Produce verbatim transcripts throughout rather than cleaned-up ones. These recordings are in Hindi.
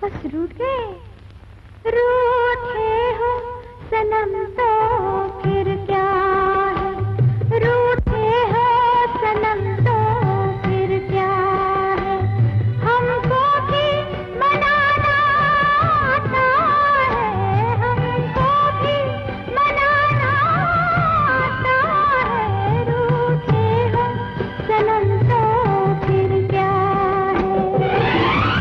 बस रूठ गए, रूठे हो सनम तो फिर क्या है, रूठे हो सनम तो फिर क्या है, हमको भी मनाना आता है, हमको भी मनाना आता है, रूठे हो सनम तो फिर क्या है।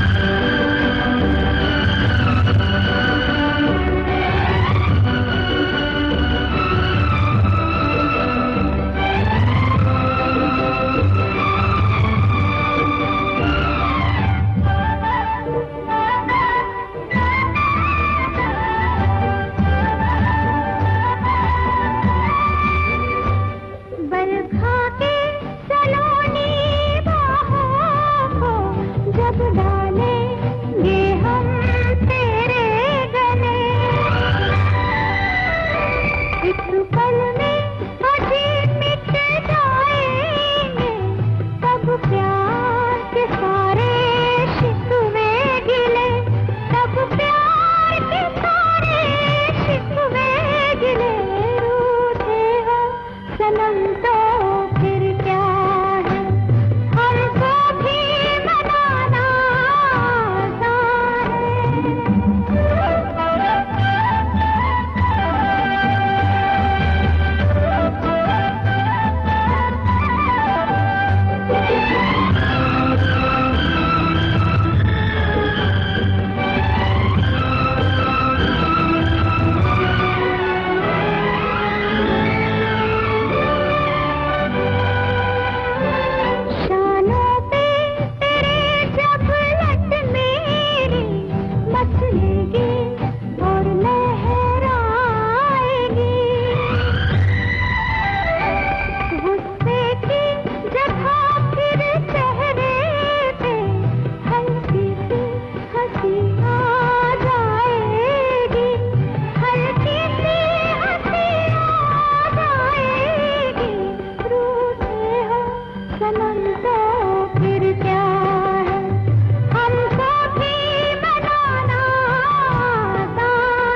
बरखा के सलोनी बाहों को जब डालेंगे हम तेरे गले, एक पल में अजीब मिट जाएंगे, तब प्यार के सारे शिकवे गिले, तब प्यार के सारे शिकवे गिले, रूठे हो सनम तो फिर क्या है, हमको भी मनाना आता शानों पे तेरे जब लट मेरी मचलेगी और लहराएगी, गुस्से की जगह फिर चेहरे पे हल्की सी हंसी आ जाएगी, हल्की सी हंसी आ जाएगी, रूठे हो सनम तो फिर क्या है, हमको भी मनाना आता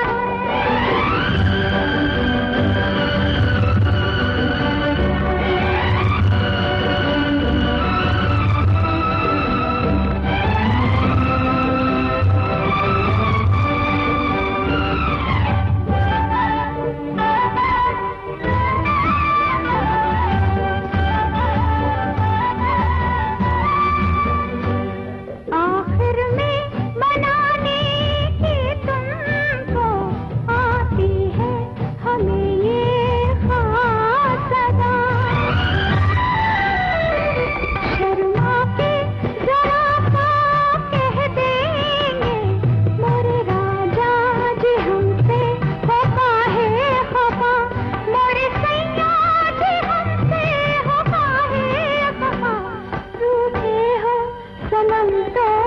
आखिर में मनाने की तुमको आती है हमें ये खास अदा, शर्मा के जरा सा कह देंगे मोरे राजा जी हमसे हो काहे खफा, मोरे सैया जी हमसे हो काहे खफा, रूठे हो सनम तो